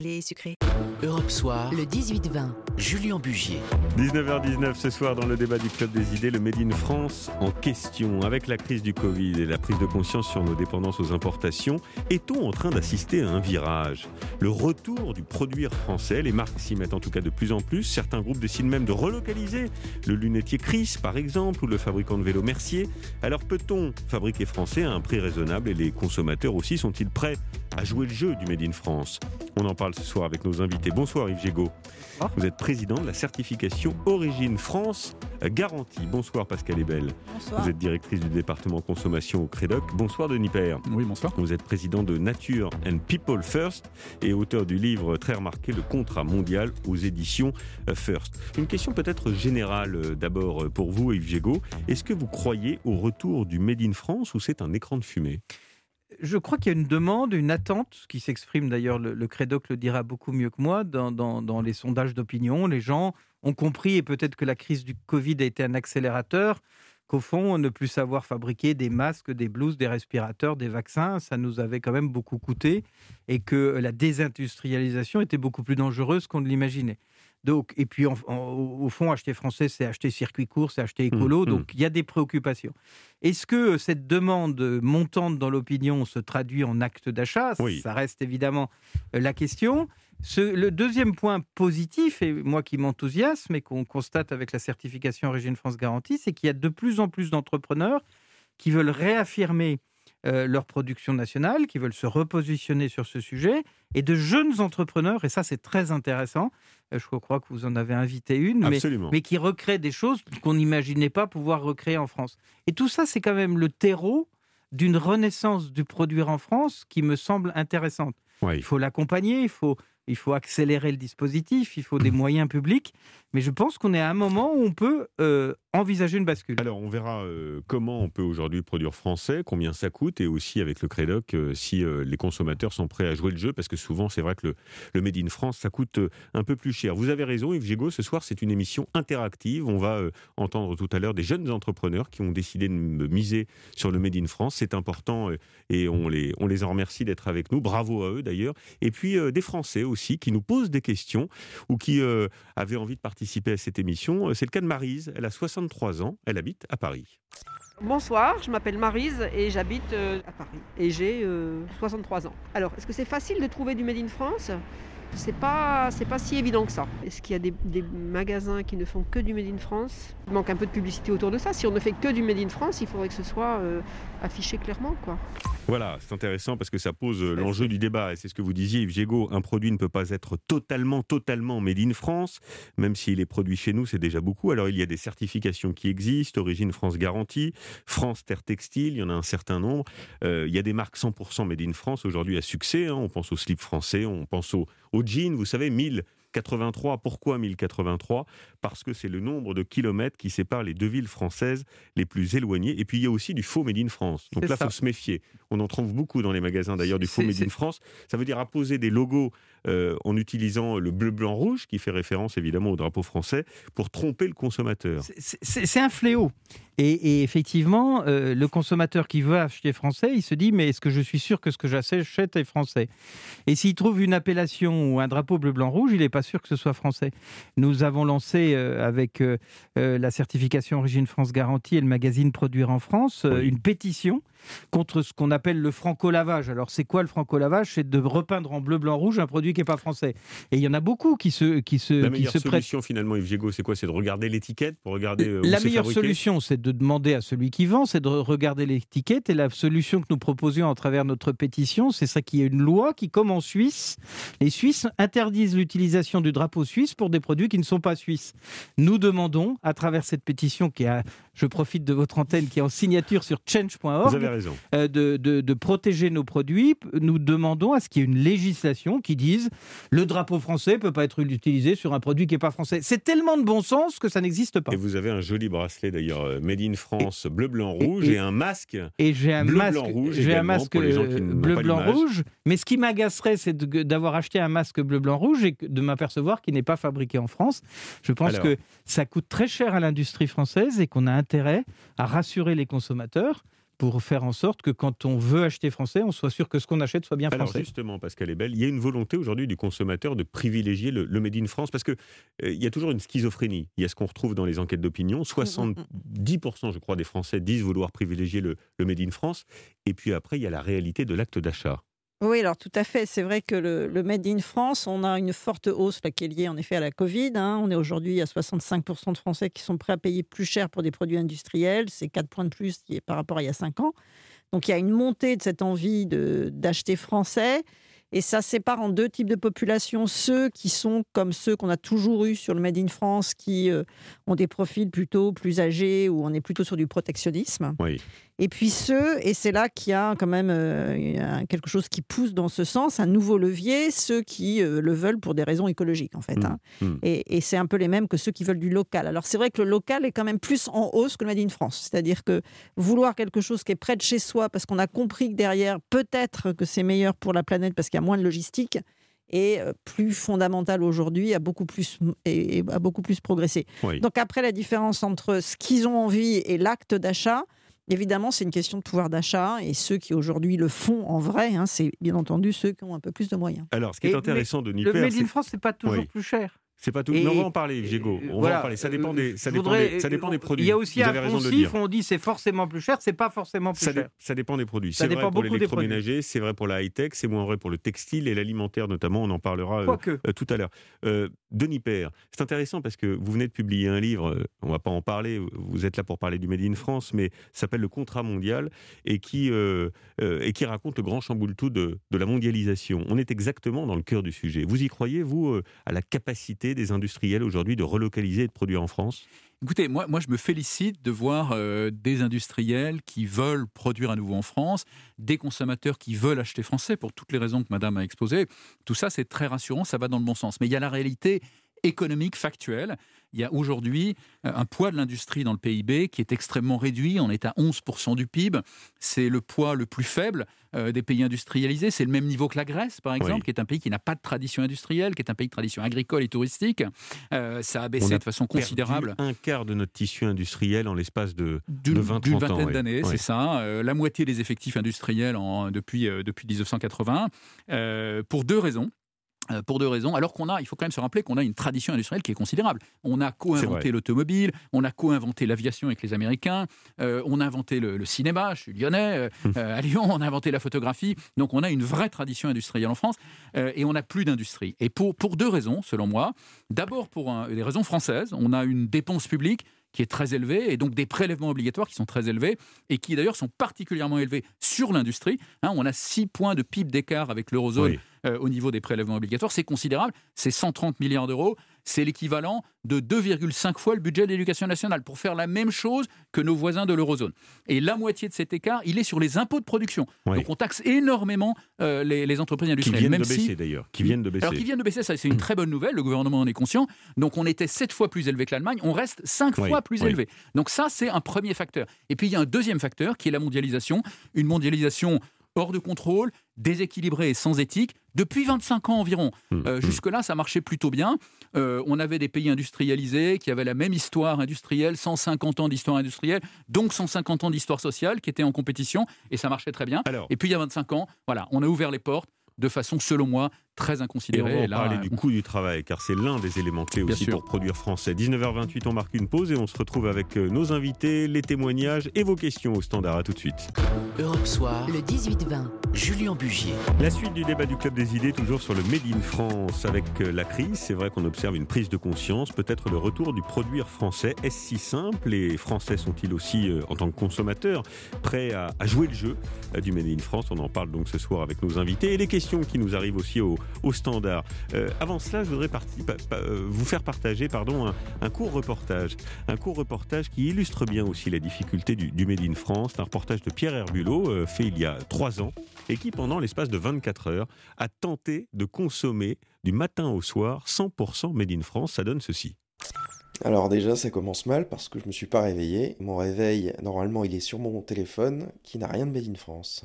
Les sucrés. Europe Soir, Le 18-20. Julien Bugier. 19h19 ce soir dans le débat du Club des Idées, le Made in France en question. Avec la crise du Covid et la prise de conscience sur nos dépendances aux importations, est-on en train d'assister à un virage ? Le retour du produire français, les marques s'y mettent en tout cas de plus en plus. Certains groupes décident même de relocaliser le lunetier Chris par exemple ou le fabricant de vélos Mercier. Alors peut-on fabriquer français à un prix raisonnable et les consommateurs aussi sont-ils prêts à jouer le jeu du Made in France ? On en parle ce soir avec nos invités. Bonsoir Yves Gégaud. Vous êtes président de la certification Origine France Garantie. Bonsoir Pascal Ebel. Bonsoir. Vous êtes directrice du département consommation au Crédoc. Bonsoir Denis Père. Oui, bonsoir. Vous êtes président de Nature and People First et auteur du livre très remarqué Le Contrat Mondial aux éditions First. Une question peut-être générale d'abord pour vous Yves Gégaud. Est-ce que vous croyez au retour du Made in France ou c'est un écran de fumée ? Je crois qu'il y a une demande, une attente qui s'exprime d'ailleurs, le Crédoc le dira beaucoup mieux que moi, dans les sondages d'opinion. Les gens ont compris, et peut-être que la crise du Covid a été un accélérateur, qu'au fond, ne plus savoir fabriquer des masques, des blouses, des respirateurs, des vaccins, ça nous avait quand même beaucoup coûté, et que la désindustrialisation était beaucoup plus dangereuse qu'on ne l'imaginait. Donc, et puis, au fond, acheter français, c'est acheter circuit court, c'est acheter écolo. Donc, il y a des préoccupations. Est-ce que cette demande montante dans l'opinion se traduit en acte d'achat ? Oui. Ça reste évidemment la question. Le deuxième point positif, et moi qui m'enthousiasme et qu'on constate avec la certification Origine France Garantie, c'est qu'il y a de plus en plus d'entrepreneurs qui veulent réaffirmer leur production nationale, qui veulent se repositionner sur ce sujet, et de jeunes entrepreneurs, et ça c'est très intéressant, je crois que vous en avez invité une, mais qui recréent des choses qu'on n'imaginait pas pouvoir recréer en France. Et tout ça, c'est quand même le terreau d'une renaissance du produire en France qui me semble intéressante. Oui. Il faut l'accompagner, il faut accélérer le dispositif, il faut des moyens publics, mais je pense qu'on est à un moment où on peut envisager une bascule. Alors, on verra comment on peut aujourd'hui produire français, combien ça coûte, et aussi avec le Crédoc, si les consommateurs sont prêts à jouer le jeu, parce que souvent, c'est vrai que le Made in France, ça coûte un peu plus cher. Vous avez raison, Yves Gégaud, ce soir, c'est une émission interactive. On va entendre tout à l'heure des jeunes entrepreneurs qui ont décidé de miser sur le Made in France. C'est important et on les en remercie d'être avec nous. Bravo à eux, d'ailleurs. Et puis, des Français aussi qui nous posent des questions ou qui avaient envie de participer à cette émission. C'est le cas de Maryse. Elle a 63 ans. Elle habite à Paris. Bonsoir, je m'appelle Maryse et j'habite à Paris. Et j'ai 63 ans. Alors, est-ce que c'est facile de trouver du Made in France ? C'est pas si évident que ça. Est-ce qu'il y a des magasins qui ne font que du Made in France ? Il manque un peu de publicité autour de ça. Si on ne fait que du Made in France, il faudrait que ce soit affiché clairement, quoi. Voilà, c'est intéressant parce que ça pose l'enjeu du débat. Et c'est ce que vous disiez, Yves Gégaud. Un produit ne peut pas être totalement Made in France. Même s'il est produit chez nous, c'est déjà beaucoup. Alors, il y a des certifications qui existent. Origine France Garantie, France Terre Textile, il y en a un certain nombre. Il y a des marques 100% Made in France aujourd'hui à succès. On pense au slip français, on pense au jean. Vous savez, 1083. Pourquoi 1083 ? Parce que c'est le nombre de kilomètres qui séparent les deux villes françaises les plus éloignées. Et puis, il y a aussi du faux Made in France. Donc là, il faut se méfier. On en trouve beaucoup dans les magasins, d'ailleurs, du faux Made in France. Ça veut dire apposer des logos en utilisant le bleu, blanc, rouge, qui fait référence, évidemment, au drapeau français, pour tromper le consommateur. C'est un fléau. Et effectivement, le consommateur qui veut acheter français, il se dit « mais est-ce que je suis sûr que ce que j'achète est français ?» Et s'il trouve une appellation ou un drapeau bleu, blanc, rouge, il n'est pas sûr que ce soit français. Nous avons lancé avec la certification Origine France Garantie et le magazine Produire en France une pétition contre ce qu'on appelle le franco-lavage. Alors, c'est quoi le franco-lavage ? C'est de repeindre en bleu, blanc, rouge un produit qui n'est pas français. Et il y en a beaucoup qui se La meilleure solution, finalement, Yves Gégaud, c'est quoi ? C'est de regarder l'étiquette pour regarder où c'est fabriqué ? La meilleure solution, c'est de demander à celui qui vend, c'est de regarder l'étiquette. Et la solution que nous proposions à travers notre pétition, c'est ça qu'il y a une loi qui, comme en Suisse, les Suisses interdisent l'utilisation du drapeau suisse pour des produits qui ne sont pas suisses. Nous demandons, à travers cette pétition qui a, je profite de votre antenne, qui est en signature sur change.org, vous avez raison. De protéger nos produits. Nous demandons à ce qu'il y ait une législation qui dise le drapeau français ne peut pas être utilisé sur un produit qui n'est pas français. C'est tellement de bon sens que ça n'existe pas. Et vous avez un joli bracelet d'ailleurs, Made in France, bleu, blanc, rouge, et un masque bleu, blanc, rouge. J'ai un masque bleu, blanc, rouge. Mais ce qui m'agacerait, c'est d'avoir acheté un masque bleu, blanc, rouge et de m'apercevoir qu'il n'est pas fabriqué en France. Je pense que ça coûte très cher à l'industrie française et qu'on a intérêt à rassurer les consommateurs pour faire en sorte que quand on veut acheter français, on soit sûr que ce qu'on achète soit bien Alors français. justement, Pascal Ebel, il y a une volonté aujourd'hui du consommateur de privilégier le Made in France parce que il y a toujours une schizophrénie. Il y a ce qu'on retrouve dans les enquêtes d'opinion. 70%, je crois, des Français disent vouloir privilégier le Made in France. Et puis après, il y a la réalité de l'acte d'achat. Oui, alors tout à fait. C'est vrai que le Made in France, on a une forte hausse là, qui est liée en effet à la Covid. On est aujourd'hui à 65% de Français qui sont prêts à payer plus cher pour des produits industriels. C'est 4 points de plus par rapport à il y a 5 ans. Donc il y a une montée de cette envie d'acheter français. Et ça sépare en deux types de populations. Ceux qui sont comme ceux qu'on a toujours eu sur le Made in France, qui ont des profils plutôt plus âgés, où on est plutôt sur du protectionnisme. Oui. Et puis et c'est là qu'il y a quand même quelque chose qui pousse dans ce sens, un nouveau levier, ceux qui le veulent pour des raisons écologiques en fait. Et c'est un peu les mêmes que ceux qui veulent du local. Alors c'est vrai que le local est quand même plus en hausse que le Made in France. C'est-à-dire que vouloir quelque chose qui est près de chez soi, parce qu'on a compris que derrière, peut-être que c'est meilleur pour la planète parce qu'il y a moins de logistique, est plus fondamental aujourd'hui, a beaucoup plus progressé. Oui. Donc après, la différence entre ce qu'ils ont envie et l'acte d'achat, évidemment, c'est une question de pouvoir d'achat, et ceux qui aujourd'hui le font en vrai, c'est bien entendu ceux qui ont un peu plus de moyens. Alors, ce qui est intéressant de Le Made in France, c'est pas toujours plus cher. C'est pas tout. Mais on va en parler, Yves Gégaud. On va en parler. Ça dépend des produits. Il y a aussi Vous un avez raison de le poncif dire. où on dit c'est forcément plus cher, c'est pas forcément plus cher. Ça dépend des produits. Ça C'est dépend vrai pour beaucoup des l'électroménager, c'est vrai pour la high-tech, c'est moins vrai pour le textile et l'alimentaire notamment. On en parlera tout à l'heure. Denis Père, c'est intéressant parce que vous venez de publier un livre, on ne va pas en parler, vous êtes là pour parler du Made in France, mais ça s'appelle Le Contrat mondial et qui raconte le grand chamboule-tout de la mondialisation. On est exactement dans le cœur du sujet. Vous y croyez, vous, à la capacité des industriels aujourd'hui de relocaliser et de produire en France ? Écoutez, moi je me félicite de voir des industriels qui veulent produire à nouveau en France, des consommateurs qui veulent acheter français pour toutes les raisons que Madame a exposées. Tout ça, c'est très rassurant, ça va dans le bon sens. Mais il y a la réalité économique, factuelle. Il y a aujourd'hui un poids de l'industrie dans le PIB qui est extrêmement réduit. On est à 11% du PIB. C'est le poids le plus faible des pays industrialisés. C'est le même niveau que la Grèce, par exemple, qui est un pays qui n'a pas de tradition industrielle, qui est un pays de tradition agricole et touristique. Ça a baissé de façon considérable. Un quart de notre tissu industriel en l'espace de 20-30 ans. D'une vingtaine d'années, c'est ça. La moitié des effectifs industriels depuis 1980. Pour deux raisons. Alors il faut quand même se rappeler qu'on a une tradition industrielle qui est considérable. On a co-inventé l'automobile, on a co-inventé l'aviation avec les Américains, on a inventé le cinéma, je suis lyonnais, à Lyon, on a inventé la photographie. Donc on a une vraie tradition industrielle en France et on n'a plus d'industrie. Et pour deux raisons, selon moi. D'abord pour des raisons françaises, on a une dépense publique qui est très élevée, et donc des prélèvements obligatoires qui sont très élevés, et qui d'ailleurs sont particulièrement élevés sur l'industrie. On a 6 points de PIB d'écart avec l'eurozone au niveau des prélèvements obligatoires. C'est considérable, c'est 130 milliards d'euros, c'est l'équivalent de 2,5 fois le budget de l'éducation nationale, pour faire la même chose que nos voisins de l'eurozone. Et la moitié de cet écart, il est sur les impôts de production. Donc on taxe énormément les entreprises industrielles. Qui viennent de baisser d'ailleurs. Qui viennent de baisser, ça c'est une très bonne nouvelle, le gouvernement en est conscient. Donc on était 7 fois plus élevé que l'Allemagne, on reste 5 fois plus élevé. Donc ça, c'est un premier facteur. Et puis il y a un deuxième facteur qui est la mondialisation. Une mondialisation hors de contrôle, déséquilibrée et sans éthique, depuis 25 ans environ. Jusque-là, ça marchait plutôt bien. On avait des pays industrialisés qui avaient la même histoire industrielle, 150 ans d'histoire industrielle, donc 150 ans d'histoire sociale qui étaient en compétition, et ça marchait très bien. Et puis il y a 25 ans, on a ouvert les portes de façon, selon moi, très inconsidérée. Et on va parler du coût du travail, car c'est l'un des éléments clés aussi pour produire français. 19h28, on marque une pause et on se retrouve avec nos invités, les témoignages et vos questions au standard. À tout de suite. Europe Soir, le 18-20. Julien Bugier. La suite du débat du Club des idées, toujours sur le Made in France. Avec la crise, c'est vrai qu'on observe une prise de conscience, peut-être le retour du produire français. Est-ce si simple ? Les Français sont-ils aussi, en tant que consommateurs, prêts à jouer le jeu du Made in France ? On en parle donc ce soir avec nos invités et les questions qui nous arrivent aussi au standard. Avant cela, je voudrais vous faire partager un court reportage. Un court reportage qui illustre bien aussi la difficulté du Made in France. C'est un reportage de Pierre Herbulot, fait il y a 3 ans, et qui, pendant l'espace de 24 heures, a tenté de consommer du matin au soir 100% Made in France. Ça donne ceci. Alors déjà, ça commence mal parce que je me suis pas réveillé. Mon réveil, normalement, il est sur mon téléphone qui n'a rien de Made in France.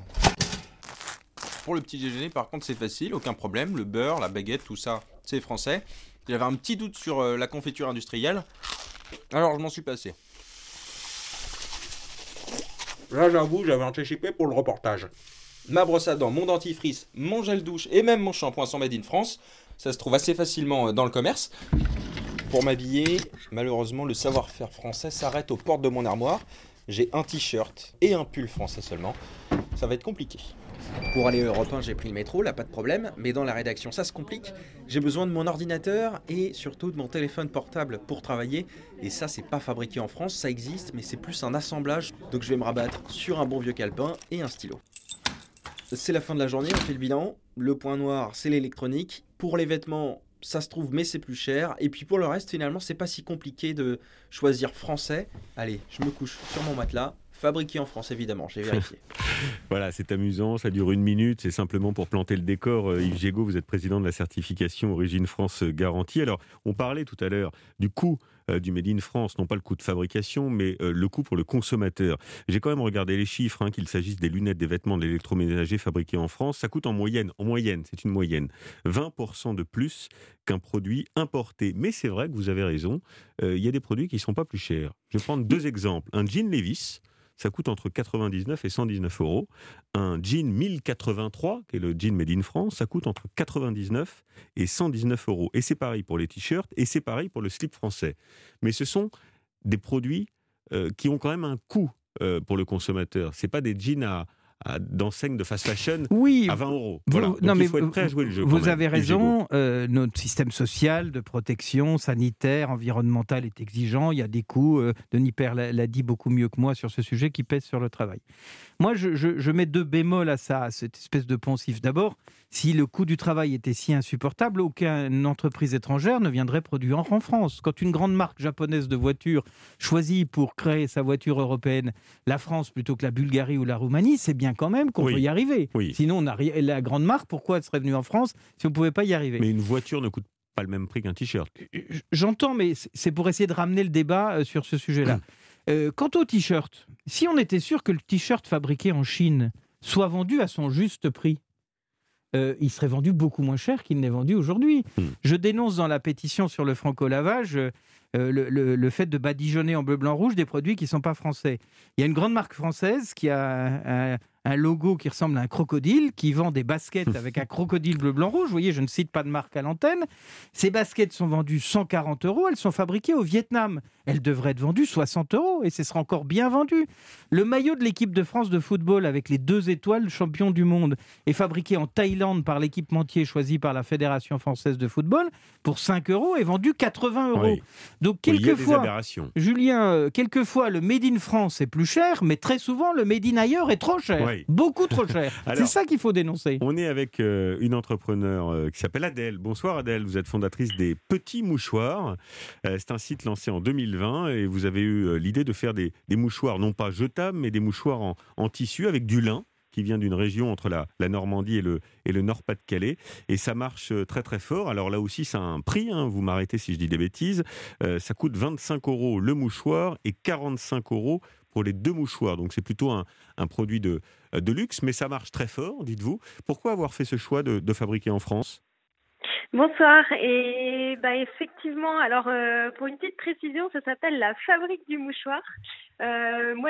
Pour le petit déjeuner, par contre, c'est facile, aucun problème. Le beurre, la baguette, tout ça, c'est français. J'avais un petit doute sur la confiture industrielle, alors je m'en suis passé. Là, j'avoue, j'avais anticipé pour le reportage. Ma brosse à dents, mon dentifrice, mon gel douche et même mon shampoing sont made in France. Ça se trouve assez facilement dans le commerce. Pour m'habiller, malheureusement, le savoir-faire français s'arrête aux portes de mon armoire. J'ai un t-shirt et un pull français seulement. Ça va être compliqué. Pour aller à Europe 1, j'ai pris le métro, là pas de problème, mais dans la rédaction ça se complique. J'ai besoin de mon ordinateur et surtout de mon téléphone portable pour travailler. Et ça c'est pas fabriqué en France, ça existe, mais c'est plus un assemblage. Donc je vais me rabattre sur un bon vieux calepin et un stylo. C'est la fin de la journée, on fait le bilan. Le point noir, c'est l'électronique. Pour les vêtements, ça se trouve, mais c'est plus cher. Et puis pour le reste, finalement, c'est pas si compliqué de choisir français. Allez, je me couche sur mon matelas. Fabriqué en France, évidemment, j'ai vérifié. Voilà, c'est amusant, ça dure 1 minute, c'est simplement pour planter le décor. Yves Gégaud, vous êtes président de la certification Origine France Garantie. Alors, on parlait tout à l'heure du coût du Made in France, non pas le coût de fabrication, mais le coût pour le consommateur. J'ai quand même regardé les chiffres, qu'il s'agisse des lunettes, des vêtements, de l'électroménager fabriqués en France, ça coûte en moyenne, c'est une moyenne, 20% de plus qu'un produit importé. Mais c'est vrai que vous avez raison, il y a des produits qui ne sont pas plus chers. Je vais prendre 2 exemples. Un jean Levi's, ça coûte entre 99 et 119 euros. Un jean 1083, qui est le jean Made in France, ça coûte entre 99 et 119 euros. Et c'est pareil pour les t-shirts, et c'est pareil pour le slip français. Mais ce sont des produits qui ont quand même un coût pour le consommateur. Ce n'est pas des jeans d'enseigne de fast fashion à 20 euros. Voilà. Donc il faut être prêt à jouer le jeu. Vous avez raison, notre système social de protection sanitaire, environnementale est exigeant. Il y a des coûts, Denis Père l'a dit beaucoup mieux que moi sur ce sujet, qui pèsent sur le travail. Moi, je mets 2 bémols à ça, à cette espèce de poncif. D'abord, si le coût du travail était si insupportable, aucune entreprise étrangère ne viendrait produire en France. Quand une grande marque japonaise de voitures choisit pour créer sa voiture européenne la France plutôt que la Bulgarie ou la Roumanie, c'est bien quand même qu'on peut y arriver. Oui. Sinon, la grande marque, pourquoi elle serait venue en France si on ne pouvait pas y arriver ? Mais une voiture ne coûte pas le même prix qu'un t-shirt. J'entends, mais c'est pour essayer de ramener le débat sur ce sujet-là. Quant au t-shirt, si on était sûr que le t-shirt fabriqué en Chine soit vendu à son juste prix, il serait vendu beaucoup moins cher qu'il n'est vendu aujourd'hui. Je dénonce dans la pétition sur le franco-lavage le fait de badigeonner en bleu, blanc, rouge des produits qui ne sont pas français. Il y a une grande marque française qui a un logo qui ressemble à un crocodile, qui vend des baskets avec un crocodile bleu, blanc, rouge. Vous voyez, je ne cite pas de marque à l'antenne. Ces baskets sont vendues 140 euros. Elles sont fabriquées au Vietnam. Elles devraient être vendues 60 euros et ce sera encore bien vendu. Le maillot de l'équipe de France de football avec les 2 étoiles champion du monde est fabriqué en Thaïlande par l'équipementier choisi par la Fédération française de football pour 5 euros et vendu 80 euros. Oui. Donc quelquefois, Julien, quelquefois le Made in France est plus cher, mais très souvent le Made in ailleurs est trop cher. Oui. Beaucoup trop cher. Alors, c'est ça qu'il faut dénoncer. On est avec une entrepreneure qui s'appelle Adèle. Bonsoir Adèle, vous êtes fondatrice des Petits Mouchoirs. C'est un site lancé en 2020 et vous avez eu l'idée de faire des mouchoirs, non pas jetables, mais des mouchoirs en tissu avec du lin qui vient d'une région entre la Normandie et le Nord-Pas-de-Calais. Et ça marche très très fort. Alors là aussi, ça a un prix, vous m'arrêtez si je dis des bêtises. Ça coûte 25 euros le mouchoir et 45 euros pour les 2 mouchoirs. Donc c'est plutôt un produit de luxe, mais ça marche très fort, dites-vous. Pourquoi avoir fait ce choix de fabriquer en France ? Bonsoir, et effectivement, alors pour une petite précision, ça s'appelle la Fabrique du Mouchoir. Moi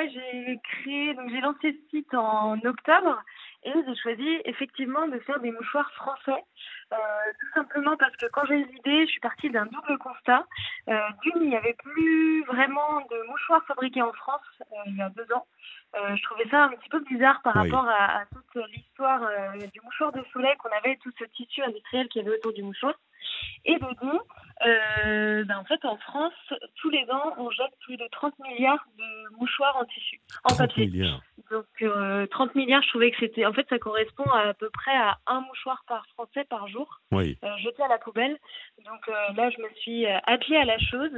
j'ai lancé ce site en octobre et j'ai choisi effectivement de faire des mouchoirs français. Tout simplement parce que quand j'ai eu l'idée, je suis partie d'un double constat. D'une, il n'y avait plus vraiment de mouchoirs fabriqués en France il y a 2 ans. Je trouvais ça un petit peu bizarre par rapport à toute l'histoire du mouchoir de soleil qu'on avait, tout ce tissu industriel qu'il y avait autour du mouchoir. Et de deux, en fait, en France, tous les ans, on jette plus de 30 milliards de mouchoirs en tissu, en papier. Milliards. Donc, 30 milliards, je trouvais que c'était... En fait, ça correspond à peu près à un mouchoir par Français par jour, jeté à la poubelle. Donc là, je me suis attelée à la chose.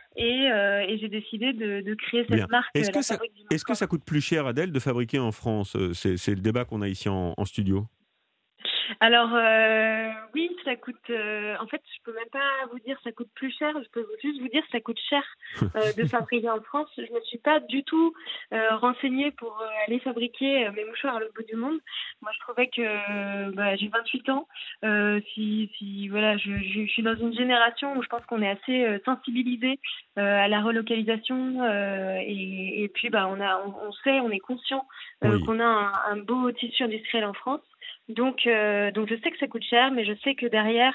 Et j'ai décidé de créer cette marque. Est-ce que ça coûte plus cher, Adèle, de fabriquer en France ? C'est le débat qu'on a ici en studio. Alors, oui, ça coûte... en fait, je peux même pas vous dire ça coûte plus cher, je peux juste vous dire ça coûte cher de fabriquer en France. Je me suis pas du tout renseignée pour aller fabriquer mes mouchoirs à l'autre bout du monde. Moi, je trouvais que j'ai 28 ans. Voilà, je suis dans une génération où je pense qu'on est assez sensibilisé à la relocalisation et puis on sait, on est conscient qu'on a un beau tissu industriel en France. Donc je sais que ça coûte cher, mais je sais que derrière,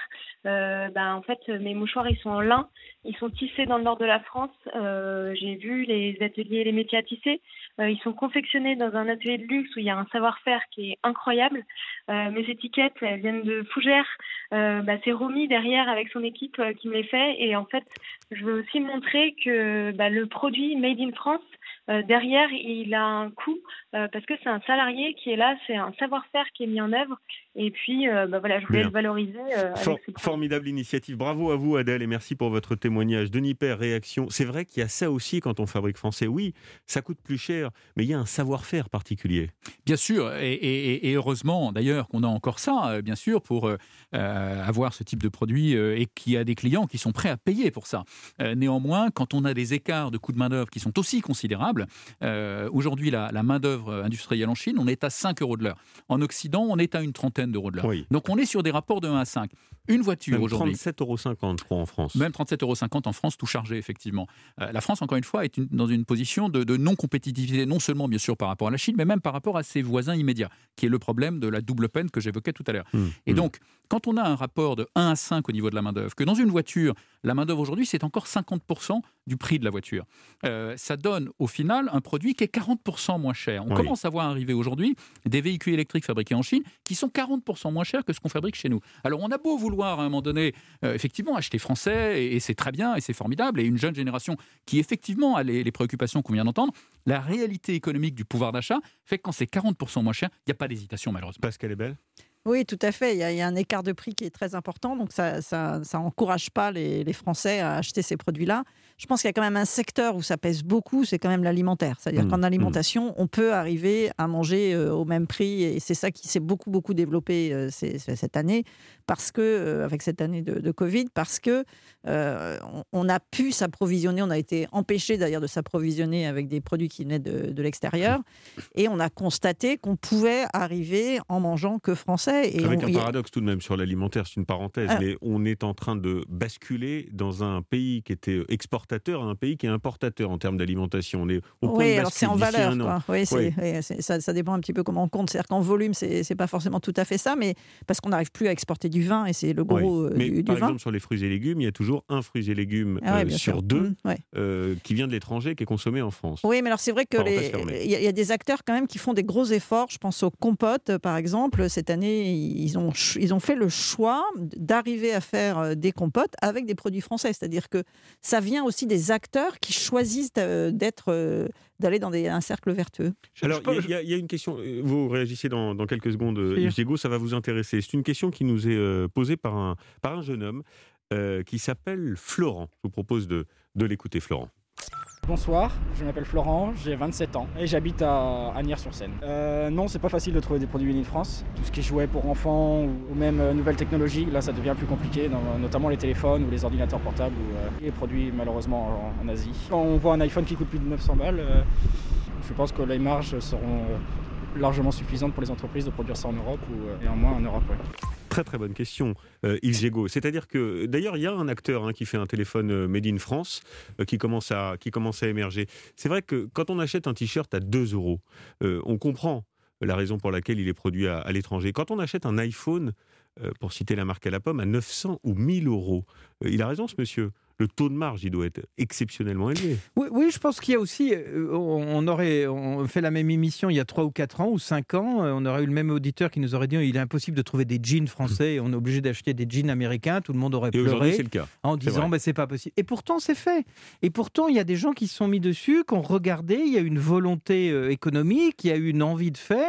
en fait, mes mouchoirs, ils sont en lin, ils sont tissés dans le nord de la France. J'ai vu les ateliers, les métiers à tisser. Ils sont confectionnés dans un atelier de luxe où il y a un savoir-faire qui est incroyable. Mes étiquettes, elles viennent de Fougères. C'est Romy derrière avec son équipe qui me les fait. Et en fait, je veux aussi montrer que le produit Made in France, derrière, il a un coût parce que c'est un salarié qui est là, c'est un savoir-faire qui est mis en œuvre. Et puis, je voulais le valoriser. Formidable initiative. Bravo à vous, Adèle, et merci pour votre témoignage. Denis Père, réaction. C'est vrai qu'il y a ça aussi quand on fabrique français. Oui, ça coûte plus cher, mais il y a un savoir-faire particulier. Bien sûr, et heureusement d'ailleurs qu'on a encore ça, bien sûr, pour avoir ce type de produit et qu'il y a des clients qui sont prêts à payer pour ça. Néanmoins, quand on a des écarts de coûts de main-d'œuvre qui sont aussi considérables, aujourd'hui, la main-d'œuvre industrielle en Chine, on est à 5 € de l'heure. En Occident, on est à une trentaine d'euros de l'heure. Oui. Donc on est sur des rapports de 1 à 5. Une voiture même aujourd'hui. 37,50 € je crois en France. Même 37,50 € en France, tout chargé, effectivement. La France, encore une fois, est dans une position de non-compétitivité, non seulement, bien sûr, par rapport à la Chine, mais même par rapport à ses voisins immédiats, qui est le problème de la double peine que j'évoquais tout à l'heure. Et donc, quand on a un rapport de 1 à 5 au niveau de la main-d'œuvre, que dans une voiture, la main-d'œuvre aujourd'hui, c'est encore 50% du prix de la voiture. Ça donne, au final, un produit qui est 40% moins cher. On commence à voir arriver aujourd'hui des véhicules électriques fabriqués en Chine qui sont 40% moins chers que ce qu'on fabrique chez nous. Alors, on a beau vouloir, à un moment donné, effectivement, acheter français, et c'est très bien, et c'est formidable, et une jeune génération qui, effectivement, a les préoccupations qu'on vient d'entendre, la réalité économique du pouvoir d'achat fait que quand c'est 40% moins cher, il n'y a pas d'hésitation, malheureusement. Pascal Ebel ? Oui, tout à fait. Il y a un écart de prix qui est très important, donc ça encourage pas les Français à acheter ces produits-là. Je pense qu'il y a quand même un secteur où ça pèse beaucoup, c'est quand même l'alimentaire. C'est-à-dire qu'en alimentation, on peut arriver à manger au même prix, et c'est ça qui s'est beaucoup développé cette année, parce que avec cette année de Covid, parce que on a pu s'approvisionner, on a été empêché d'ailleurs de s'approvisionner avec des produits qui venaient de l'extérieur, et on a constaté qu'on pouvait arriver en mangeant que français. Et avec un paradoxe tout de même sur l'alimentaire, c'est une parenthèse, mais on est en train de basculer dans un pays qui était exportateur à un pays qui est importateur en termes d'alimentation. On est au point de alors c'est en valeur. Oui, oui. Ça dépend un petit peu comment on compte. C'est-à-dire qu'en volume, c'est pas forcément tout à fait ça, mais parce qu'on n'arrive plus à exporter du vin, et c'est le gros mais du par vin. exemple, sur les fruits et légumes, il y a toujours un fruit et légumes sur deux qui vient de l'étranger, qui est consommé en France. Oui, mais alors c'est vrai qu'il y a des acteurs quand même qui font des gros efforts. Je pense aux compotes, par exemple. Cette année, ils ont fait le choix d'arriver à faire des compotes avec des produits français. C'est-à-dire que ça vient aussi des acteurs qui choisissent d'aller dans un cercle vertueux. Alors, il y a une question. Vous réagissez dans quelques secondes, Yves Diego, ça va vous intéresser. C'est une question qui nous est posée par un jeune homme qui s'appelle Florent. Je vous propose de l'écouter, Florent. Bonsoir, je m'appelle Florent, j'ai 27 ans et j'habite à Agnières-sur-Seine. Non, c'est pas facile de trouver des produits Made in France. Tout ce qui est jouets pour enfants ou même nouvelles technologies, là ça devient plus compliqué, notamment les téléphones ou les ordinateurs portables ou les produits malheureusement en Asie. Quand on voit un iPhone qui coûte plus de 900 balles, je pense que les marges seront largement suffisantes pour les entreprises de produire ça en Europe et en moins en Europe. Ouais. Très très bonne question, Yves Diego. C'est-à-dire que, d'ailleurs, il y a un acteur qui fait un téléphone Made in France qui commence à émerger. C'est vrai que quand on achète un t-shirt à 2 €, on comprend la raison pour laquelle il est produit à l'étranger. Quand on achète un iPhone, pour citer la marque à la pomme, à 900 ou 1000 €, il a raison ce monsieur. Le taux de marge, il doit être exceptionnellement élevé. Oui, je pense qu'il y a aussi... On fait la même émission il y a 3 ou 4 ans ou 5 ans. On aurait eu le même auditeur qui nous aurait dit il est impossible de trouver des jeans français et on est obligé d'acheter des jeans américains. Tout le monde aurait pleuré c'est le cas. En disant c'est pas possible. Et pourtant, c'est fait. Et pourtant, il y a des gens qui se sont mis dessus, qui ont regardé. Il y a une volonté économique, il y a eu une envie de faire.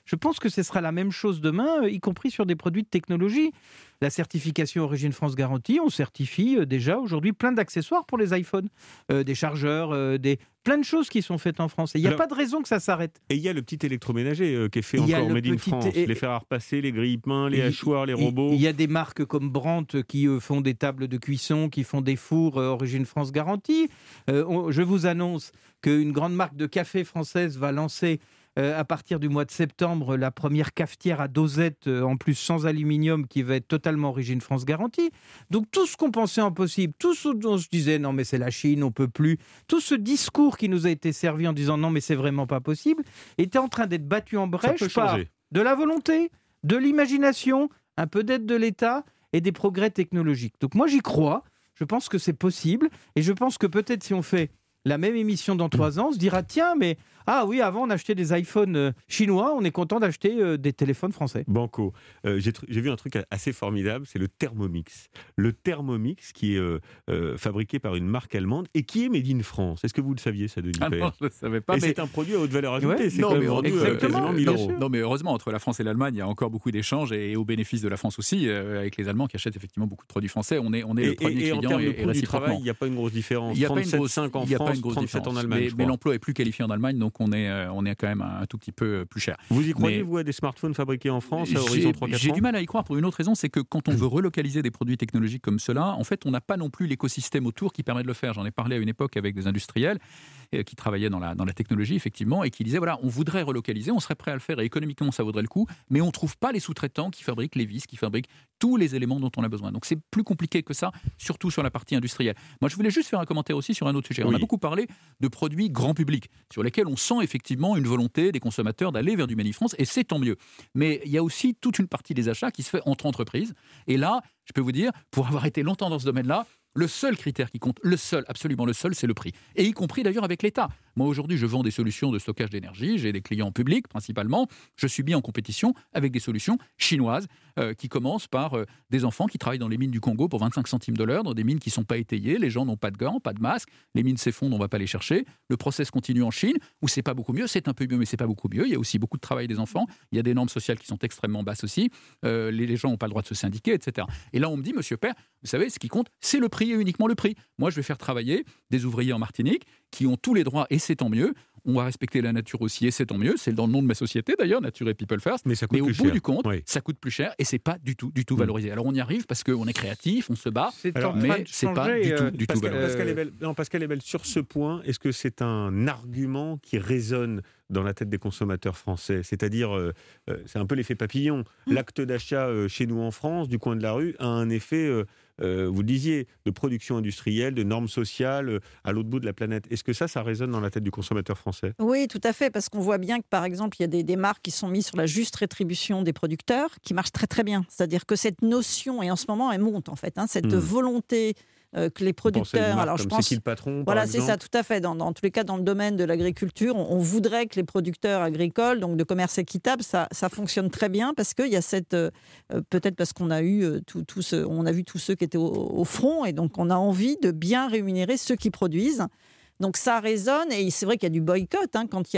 Je pense que ce sera la même chose demain, y compris sur des produits de technologie. La certification Origine France Garantie, on certifie déjà aujourd'hui plein d'accessoires pour les iPhones, des chargeurs, plein de choses qui sont faites en France. Et il n'y a pas de raison que ça s'arrête. Et il y a le petit électroménager qui est fait encore Made in France. Les fers à repasser, les grille-pains, les hachoirs, les robots. Il y a des marques comme Brandt qui font des tables de cuisson, qui font des fours Origine France Garantie. Je vous annonce qu'une grande marque de café française va lancer à partir du mois de septembre la première cafetière à dosette en plus sans aluminium qui va être totalement Origine France Garantie. Donc tout ce qu'on pensait impossible, tout ce dont on se disait non mais c'est la Chine, on peut plus, tout ce discours qui nous a été servi en disant non mais c'est vraiment pas possible, était en train d'être battu en brèche par de la volonté, de l'imagination, un peu d'aide de l'État et des progrès technologiques. Donc moi j'y crois, je pense que c'est possible et je pense que peut-être si on fait la même émission dans 3 ans, on se dira tiens mais ah oui, avant on achetait des iPhones chinois, on est content d'acheter des téléphones français. Banco. J'ai vu un truc assez formidable, c'est le Thermomix. Le Thermomix qui est fabriqué par une marque allemande et qui est made in France. Est-ce que vous le saviez ça, Denis Père? Non, je ne le savais pas. Et c'est un produit à haute valeur ajoutée. Ouais, c'est quand même vendu quasiment 1000 €. Non, mais heureusement, entre la France et l'Allemagne, il y a encore beaucoup d'échanges et au bénéfice de la France aussi, avec les Allemands qui achètent effectivement beaucoup de produits français. On est le premier client en termes de et coût du travail, réciproquement. il n'y a pas une grosse différence. Il n'y a pas une grosse 37,5 en France, 37 en Allemagne. Mais l'emploi est plus qualifié en Allemagne, donc on est quand même un tout petit peu plus cher. Vous y croyez, vous, à des smartphones fabriqués en France à horizon 3-4 ans? J'ai du mal à y croire pour une autre raison, c'est que quand on veut relocaliser des produits technologiques comme cela, en fait, on n'a pas non plus l'écosystème autour qui permet de le faire. J'en ai parlé à une époque avec des industriels qui travaillaient dans la technologie, effectivement, et qui disaient, voilà, on voudrait relocaliser, on serait prêt à le faire, et économiquement, ça vaudrait le coup, mais on ne trouve pas les sous-traitants qui fabriquent les vis, qui fabriquent tous les éléments dont on a besoin. Donc, c'est plus compliqué que ça, surtout sur la partie industrielle. Moi, je voulais juste faire un commentaire aussi sur un autre sujet. Oui. On a beaucoup parlé de produits grand public, sur lesquels on sent effectivement une volonté des consommateurs d'aller vers du Made in France, et c'est tant mieux. Mais il y a aussi toute une partie des achats qui se fait entre entreprises, et là, je peux vous dire, pour avoir été longtemps dans ce domaine-là, le seul critère qui compte, absolument le seul, c'est le prix. Et y compris d'ailleurs avec l'État. Moi, aujourd'hui, je vends des solutions de stockage d'énergie, j'ai des clients publics principalement, je suis bien en compétition avec des solutions chinoises qui commencent par des enfants qui travaillent dans les mines du Congo pour 25 centimes de l'heure, dans des mines qui ne sont pas étayées, les gens n'ont pas de gants, pas de masque, les mines s'effondrent, on ne va pas les chercher, le process continue en Chine, où c'est pas beaucoup mieux, c'est un peu mieux, mais c'est pas beaucoup mieux, il y a aussi beaucoup de travail des enfants, il y a des normes sociales qui sont extrêmement basses aussi, les gens n'ont pas le droit de se syndiquer, etc. Et là, on me dit, monsieur Père, vous savez, ce qui compte, c'est le prix et uniquement le prix. Moi, je vais faire travailler des ouvriers en Martinique qui ont tous les droits, et c'est tant mieux. On va respecter la nature aussi, et c'est tant mieux. C'est dans le nom de ma société, d'ailleurs, Nature et People First. Mais au bout du compte, ça coûte plus cher, et c'est pas du tout valorisé. Alors, on y arrive parce qu'on est créatif, on se bat, mais c'est pas du tout valorisé. Pascal Ebel, sur ce point, est-ce que c'est un argument qui résonne dans la tête des consommateurs français? C'est-à-dire, c'est un peu l'effet papillon. L'acte d'achat chez nous en France, du coin de la rue, a un effet, vous le disiez, de production industrielle, de normes sociales à l'autre bout de la planète. Est-ce que ça résonne dans la tête du consommateur français? Oui, tout à fait, parce qu'on voit bien que, par exemple, il y a des marques qui sont mises sur la juste rétribution des producteurs, qui marchent très très bien. C'est-à-dire que cette notion, et en ce moment, elle monte en fait, cette volonté que les producteurs... Alors, je pense, c'est qui le patron, voilà, c'est ça, tout à fait. Dans tous les cas, dans le domaine de l'agriculture, on voudrait que les producteurs agricoles, donc de commerce équitable, ça fonctionne très bien parce qu'il y a cette... peut-être parce qu'on a eu on a vu tous ceux qui étaient au front, et donc on a envie de bien rémunérer ceux qui produisent. Donc ça résonne, et c'est vrai qu'il y a du boycott quand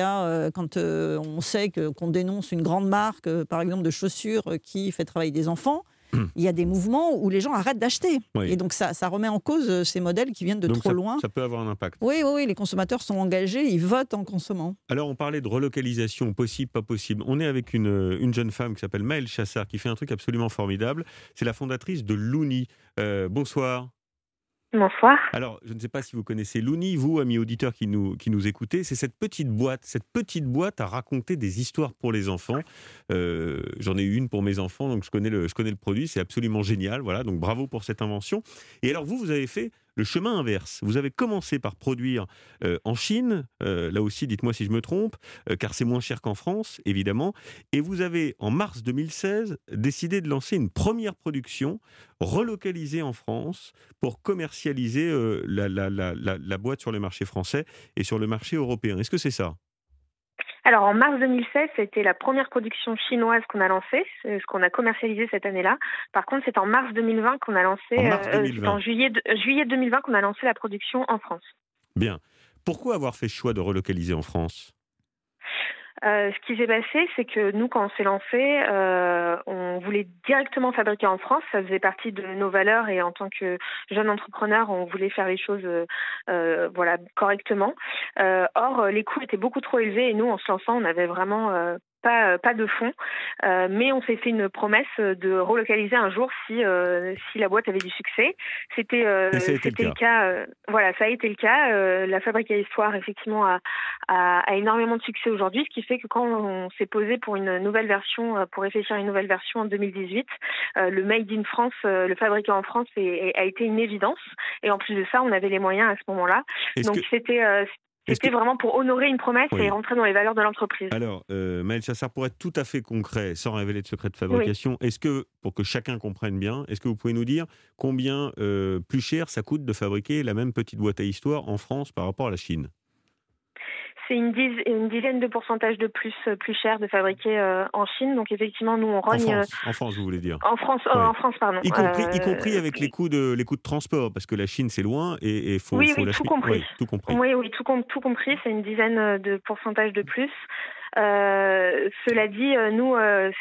on sait qu'on dénonce une grande marque, par exemple de chaussures, qui fait travailler des enfants. Il y a des mouvements où les gens arrêtent d'acheter. Oui. Et donc ça remet en cause ces modèles qui viennent de trop loin. Ça peut avoir un impact. Oui, les consommateurs sont engagés, ils votent en consommant. Alors on parlait de relocalisation, possible, pas possible. On est avec une jeune femme qui s'appelle Maëlle Chassard, qui fait un truc absolument formidable. C'est la fondatrice de Louni. Bonsoir. Bonsoir. Alors, je ne sais pas si vous connaissez Louni, vous, amis auditeurs qui nous écoutez. C'est cette petite boîte à raconter des histoires pour les enfants. J'en ai eu une pour mes enfants, donc je connais le produit. C'est absolument génial. Voilà, donc bravo pour cette invention. Et alors, vous avez fait le chemin inverse. Vous avez commencé par produire en Chine, là aussi, dites-moi si je me trompe, car c'est moins cher qu'en France, évidemment. Et vous avez, en mars 2016, décidé de lancer une première production relocalisée en France pour commercialiser la boîte sur le marché français et sur le marché européen. Est-ce que c'est ça ? Alors, en mars 2016, c'était la première production chinoise qu'on a lancée, ce qu'on a commercialisé cette année-là. Par contre, c'est en mars 2020 qu'on a lancé, en juillet 2020 qu'on a lancé la production en France. Bien. Pourquoi avoir fait le choix de relocaliser en France ? Ce qui s'est passé, c'est que nous, quand on s'est lancé, on voulait directement fabriquer en France. Ça faisait partie de nos valeurs et en tant que jeune entrepreneur, on voulait faire les choses correctement. Or, les coûts étaient beaucoup trop élevés et nous, en se lançant, on n'avait vraiment pas de fonds, mais on s'est fait une promesse de relocaliser un jour si la boîte avait du succès. C'était le cas. Ça a été le cas. La Fabrique à Histoire, effectivement, a énormément de succès aujourd'hui, ce qui fait que quand on s'est posé pour une nouvelle version, pour réfléchir à une nouvelle version en 2018, le Made in France, le fabriqué en France, a été une évidence. Et en plus de ça, on avait les moyens à ce moment-là. Donc c'était vraiment pour honorer une promesse et rentrer dans les valeurs de l'entreprise. Alors, Maëlle Chassard, pour être tout à fait concret, sans révéler de secret de fabrication, est-ce que, pour que chacun comprenne bien, est-ce que vous pouvez nous dire combien plus cher ça coûte de fabriquer la même petite boîte à histoire en France par rapport à la Chine ? C'est une dizaine de pourcentages de plus cher de fabriquer en Chine. Donc effectivement, nous on rogne. En France, vous voulez dire ? En France, pardon. Y compris avec les coûts de transport, parce que la Chine c'est loin et faut. Tout compris. Oui, tout compris. Oui, tout compris. C'est une dizaine de pourcentages de plus. Cela dit, nous,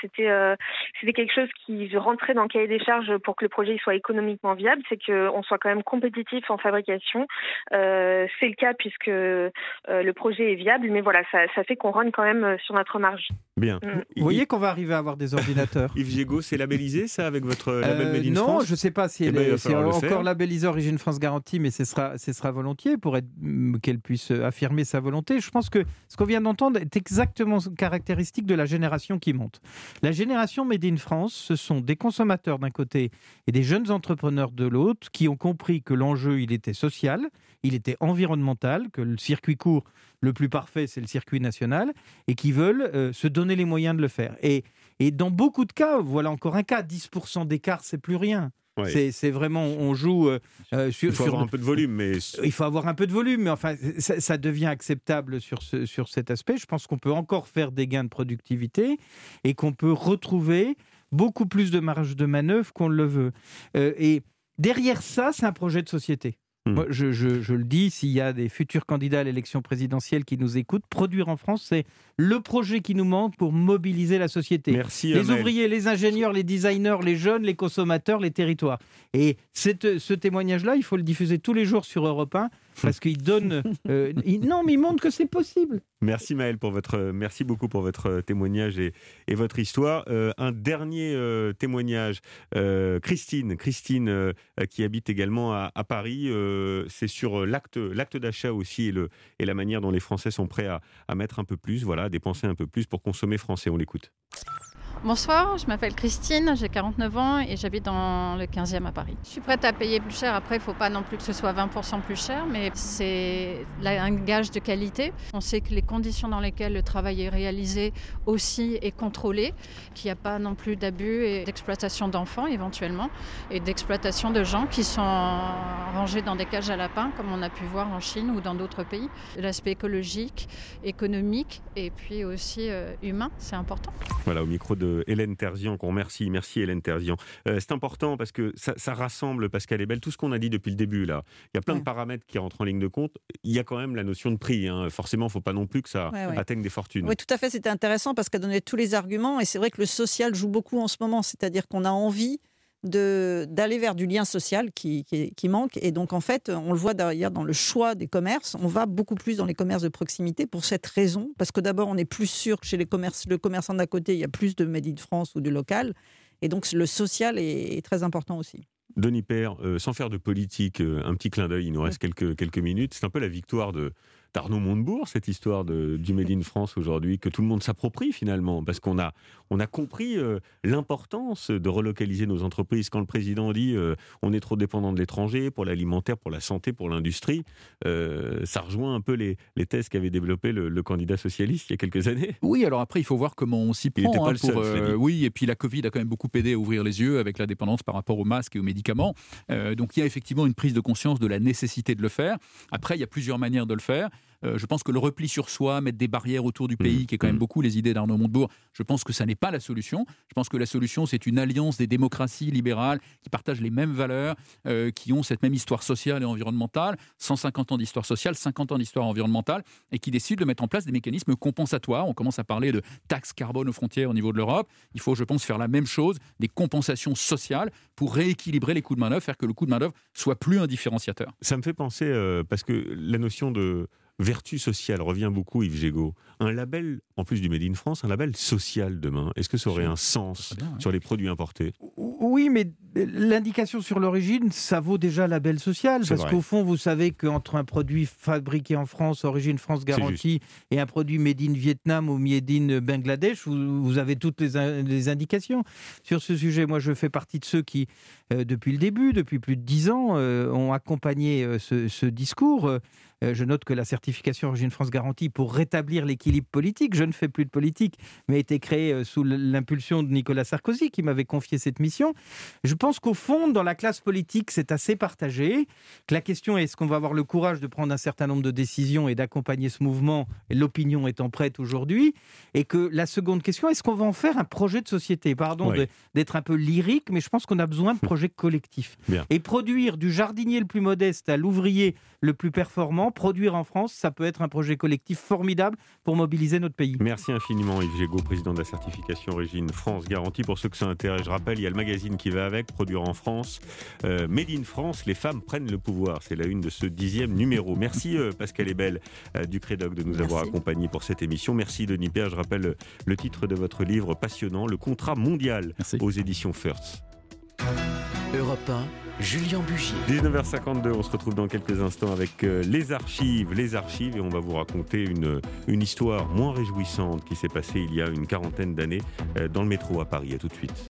c'était quelque chose qui rentrait dans le cahier des charges pour que le projet soit économiquement viable, c'est qu'on soit quand même compétitif en fabrication. C'est le cas puisque le projet est viable, mais voilà, ça fait qu'on rogne quand même sur notre marge. Bien. Vous voyez qu'on va arriver à avoir des ordinateurs. Yves Gégaud, c'est labellisé ça avec votre label Made in non, France ? Je ne sais pas si c'est encore labellisé Origine France Garantie, mais ce sera volontiers pour qu'elle puisse affirmer sa volonté. Je pense que ce qu'on vient d'entendre est exactement caractéristique de la génération qui monte. La génération Made in France, ce sont des consommateurs d'un côté et des jeunes entrepreneurs de l'autre qui ont compris que l'enjeu, il était social, il était environnemental, que le circuit court, le plus parfait, c'est le circuit national, et qui veulent se donner les moyens de le faire. Et dans beaucoup de cas, voilà encore un cas, 10% d'écart, c'est plus rien. Ouais. C'est vraiment, on joue sur... Il faut avoir un peu de volume, mais... Il faut avoir un peu de volume, mais enfin, ça devient acceptable sur cet aspect. Je pense qu'on peut encore faire des gains de productivité et qu'on peut retrouver beaucoup plus de marge de manœuvre qu'on le veut. Et derrière ça, c'est un projet de société. Moi, je le dis, s'il y a des futurs candidats à l'élection présidentielle qui nous écoutent, produire en France, c'est le projet qui nous manque pour mobiliser la société. Merci, les ouvriers, les ingénieurs, les designers, les jeunes, les consommateurs, les territoires. Et ce témoignage-là, il faut le diffuser tous les jours sur Europe 1 parce qu'il donne... non, mais il montre que c'est possible. Merci Maëlle, merci beaucoup pour votre témoignage et votre histoire. Un dernier témoignage. Christine qui habite également à Paris. C'est sur l'acte d'achat aussi et la manière dont les Français sont prêts à mettre un peu plus, à dépenser un peu plus pour consommer français. On l'écoute. Bonsoir, je m'appelle Christine, j'ai 49 ans et j'habite dans le 15e à Paris. Je suis prête à payer plus cher. Après, il ne faut pas non plus que ce soit 20% plus cher, mais c'est un gage de qualité. On sait que les conditions dans lesquelles le travail est réalisé aussi est contrôlé, qu'il n'y a pas non plus d'abus et d'exploitation d'enfants éventuellement, et d'exploitation de gens qui sont rangés dans des cages à lapins, comme on a pu voir en Chine ou dans d'autres pays. L'aspect écologique, économique et puis aussi humain, c'est important. Voilà, au micro de Hélène Terzian, qu'on remercie. Merci Hélène Terzian. C'est important parce que ça rassemble, Pascal Ebel, tout ce qu'on a dit depuis le début là. Il y a plein de paramètres qui rentrent en ligne de compte. Il y a quand même la notion de prix. Forcément, il ne faut pas non plus que ça atteigne des fortunes. Oui, tout à fait. C'était intéressant parce qu'elle donnait tous les arguments et c'est vrai que le social joue beaucoup en ce moment. C'est-à-dire qu'on a envie d'aller vers du lien social qui manque. Et donc, en fait, on le voit d'ailleurs dans le choix des commerces. On va beaucoup plus dans les commerces de proximité pour cette raison. Parce que d'abord, on est plus sûr que chez le commerçant d'à côté, il y a plus de Made in France ou du local. Et donc, le social est très important aussi. Denis Père, sans faire de politique, un petit clin d'œil, il nous reste quelques minutes. C'est un peu la victoire d'Arnaud Montebourg, cette histoire du Made in France aujourd'hui, que tout le monde s'approprie finalement, parce qu'on a compris l'importance de relocaliser nos entreprises. Quand le président dit on est trop dépendant de l'étranger pour l'alimentaire, pour la santé, pour l'industrie, ça rejoint un peu les thèses qu'avait développées le candidat socialiste il y a quelques années. Oui, alors après il faut voir comment on s'y prend. Il n'était pas le seul, oui, et puis la Covid a quand même beaucoup aidé à ouvrir les yeux avec la dépendance par rapport aux masques et aux médicaments. Donc il y a effectivement une prise de conscience de la nécessité de le faire. Après, il y a plusieurs manières de le faire. Je pense que le repli sur soi, mettre des barrières autour du pays, qui est quand même beaucoup les idées d'Arnaud Montebourg, je pense que ça n'est pas la solution. Je pense que la solution, c'est une alliance des démocraties libérales qui partagent les mêmes valeurs, qui ont cette même histoire sociale et environnementale, 150 ans d'histoire sociale, 50 ans d'histoire environnementale, et qui décident de mettre en place des mécanismes compensatoires. On commence à parler de taxes carbone aux frontières au niveau de l'Europe. Il faut, je pense, faire la même chose, des compensations sociales pour rééquilibrer les coûts de main-d'œuvre, faire que le coût de main-d'œuvre soit plus un différenciateur. Ça me fait penser, parce que la notion de vertu sociale revient beaucoup, Yves Gégaud. Un label, en plus du Made in France, un label social demain, est-ce que ça aurait un sens sur les produits importés ? Oui, mais l'indication sur l'origine, ça vaut déjà label social. Parce qu'au fond, vous savez qu'entre un produit fabriqué en France, origine France garantie, et un produit made in Vietnam ou made in Bangladesh, vous avez toutes les indications. Sur ce sujet, moi, je fais partie de ceux qui, depuis le début, depuis plus de 10 ans, ont accompagné ce discours. Je note que la certification Origine France Garantie, pour rétablir l'équilibre politique, je ne fais plus de politique, mais a été créée sous l'impulsion de Nicolas Sarkozy, qui m'avait confié cette mission. Je pense qu'au fond, dans la classe politique, c'est assez partagé, que la question est, est-ce qu'on va avoir le courage de prendre un certain nombre de décisions et d'accompagner ce mouvement, l'opinion étant prête aujourd'hui, et que la seconde question, est-ce qu'on va en faire un projet de société ? Pardon d'être un peu lyrique, mais je pense qu'on a besoin de projets collectifs. Bien. Et produire du jardinier le plus modeste à l'ouvrier le plus performant, produire en France, ça peut être un projet collectif formidable pour mobiliser notre pays. Merci infiniment Yves Gégaud, président de la certification Origine France Garantie. Pour ceux que ça intéresse, je rappelle, il y a le magazine qui va avec, Produire en France. Made in France, les femmes prennent le pouvoir. C'est la une de ce 10e numéro. Merci Pascal Ebel du Crédoc de nous avoir accompagnés pour cette émission. Merci Denis Père. Je rappelle le titre de votre livre passionnant, Le contrat mondial aux éditions First. Europe 1, Julien Bugier. 19h52, on se retrouve dans quelques instants avec les archives, et on va vous raconter une histoire moins réjouissante qui s'est passée il y a une quarantaine d'années dans le métro à Paris. À tout de suite.